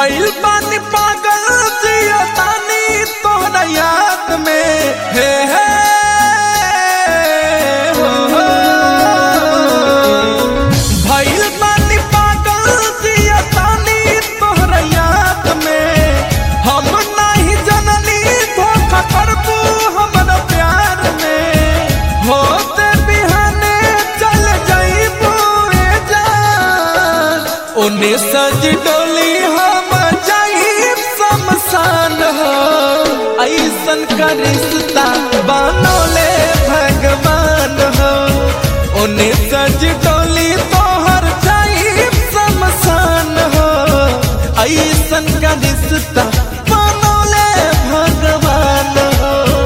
भइल बानी पागल जिया तानी तोहरा याद में हे हे भइल बानी पागल जिया तानी तोहरा याद में हम नहीं जननी धोखा करबू हमरा प्यार में होते बिहाने चल जाइबू ए जान ओने सज डोली शमशान हो ऐसन का रिश्ता बनौले भगवान हो ओने सज डोली तोहर जाई शमशान हो ऐसन का रिश्ता बनौले भगवान हो।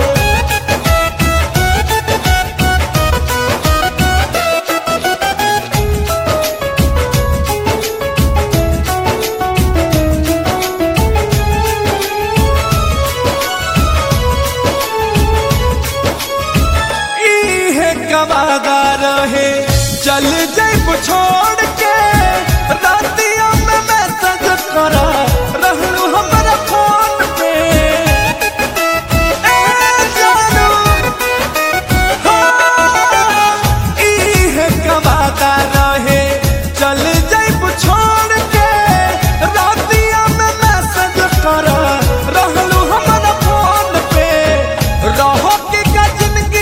वादा रहे चल जाइब छोड़ के रातियों में मैसेज करा रहलू हमारा फोन पे जानू इहे वादा रहे चल जाइब छोड़ के रातियों में मैसेज करा रहलू हमारा फोन पे रहो की का जिंदगी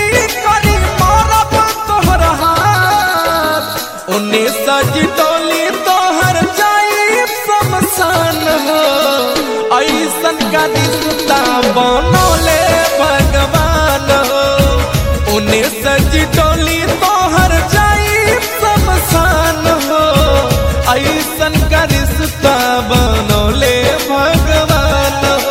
उन्ने सज डोली तोहर जाई शमशान हो ऐसन का रिश्ता बनौले भगवान हो उन्ने सज डोली तोहर जाई शमशान हो ऐसन का रिश्ता बनौले भगवान हो।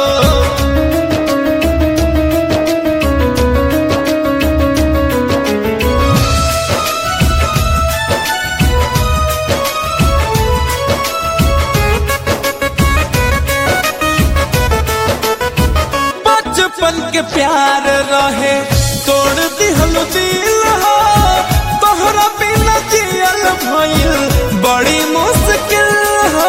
बचपन के प्यार रहे तोड़ दिहल दिल हो तोहरा बिना जियल भइल बड़ी मुश्किल हो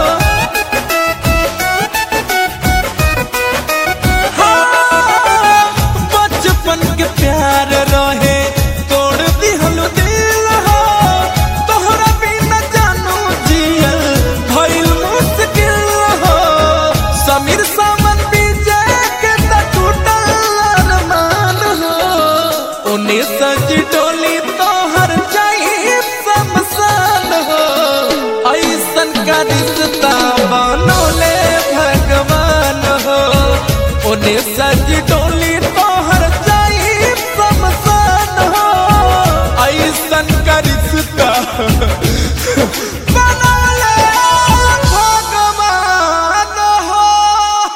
बचपन के प्यार रहे तोड़ दिहल दिल हो तोहरा बिना जानू जियल भइल मुश्किल हो समीर सामन उन्ने सज डोली तोहर जाई शमशान हो ऐसन का रिश्ता